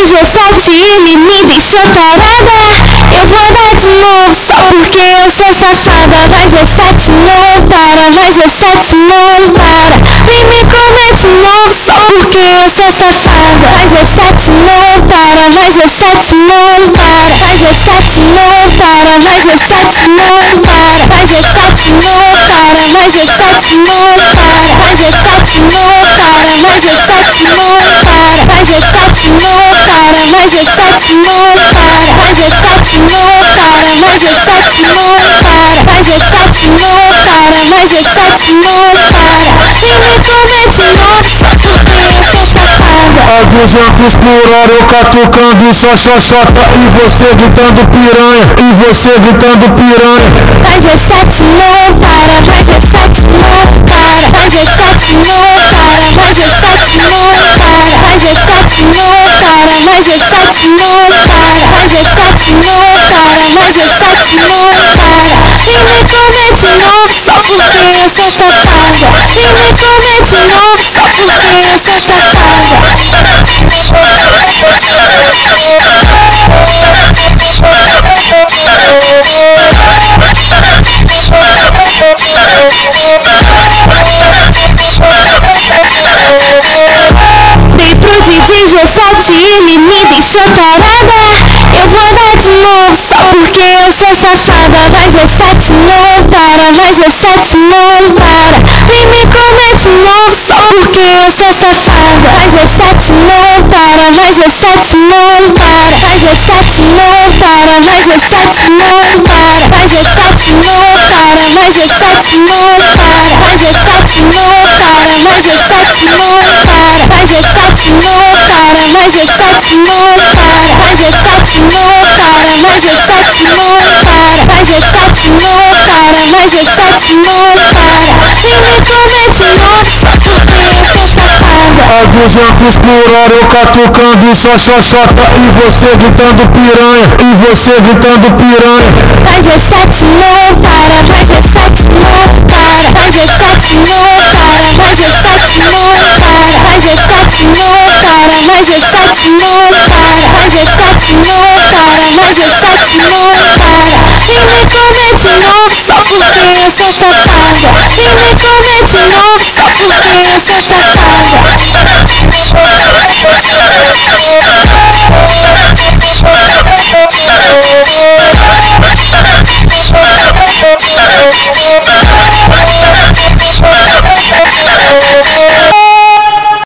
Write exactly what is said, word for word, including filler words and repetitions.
vejo forte, ele me deixou tarada. Eu vou dar de novo só porque eu sou safada. Vai G sete, não para, vai G sete, não para. Vem me comer de novo só porque eu sou safada. Vai G sete, não para, vai G sete, não para. Vai G sete, não para, vai G sete, não para. Vai G sete, não para, vai G sete, não para. Vai G sete, não para, vai G sete, não para. Vai G sete, não para, vai G sete, não para. Vai G sete, não para, vai G sete, não para. Vai G sete, não para, vai G sete, não para. Vem me comer de novo só porque eu sou safada. A duzentos por hora eu catucando sua xoxota e você gritando piranha, e você gritando piranha. Vai G sete, não para, vai G sete, não para. Vai G sete, não para, vai G sete, não para. Vai G sete, não para, vai G sete, não para. Vai G sete, não para, vai G sete, não para. Vem me comer de novo só porque eu sou safada. Vem me comer de novo só porque eu sou safada. Dei pro D J G sete, ele me deixou tarada. Eu vou dar de novo só porque eu sou safada. Vai G sete, não para, vai G sete, não para. Vem me comer de novo só porque eu sou safada. Vai G sete, não para, vai G sete, não para. Vai G sete, não para, vai G sete, não para. Vai G sete, não para, vai G sete, não para. Vai G sete, não para, vai G sete, não para. Vai G sete, não para, vai G sete, não para. Vai G sete, não para, vai G sete, não para. Vai G sete, não para, vai G sete, não para. Vem me comer de novo só porque eu sou safada. A duzentos por hora eu catucando sua xoxota e você gritando piranha, e você gritando piranha. Vai G sete, não para, vai G sete, não para. Vai G sete, não para, vai G sete, não para. Vai G sete, não para, vai G sete, não para. Vai G sete, não para, vai G sete, não para. Vem me comer de novo só porque eu sou safada. Vem me comer de novo só porque eu sou safada.